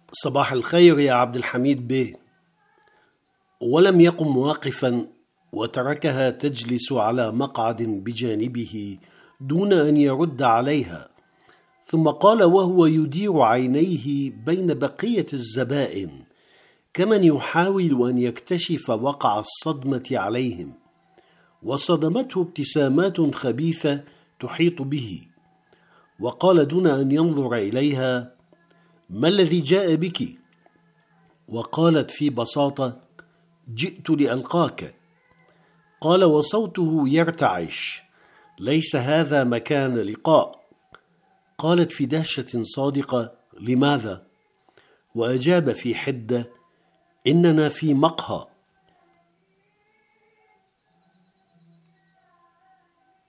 صباح الخير يا عبد الحميد بيه. ولم يقم واقفا وتركها تجلس على مقعد بجانبه دون أن يرد عليها، ثم قال وهو يدير عينيه بين بقية الزبائن كمن يحاول أن يكتشف وقع الصدمة عليهم، وصدمته ابتسامات خبيثة تحيط به، وقال دون أن ينظر إليها: ما الذي جاء بك؟ وقالت في بساطة: جئت لألقاك. قال وصوته يرتعش: ليس هذا مكان لقاء. قالت في دهشة صادقة: لماذا؟ وأجاب في حدة: إننا في مقهى.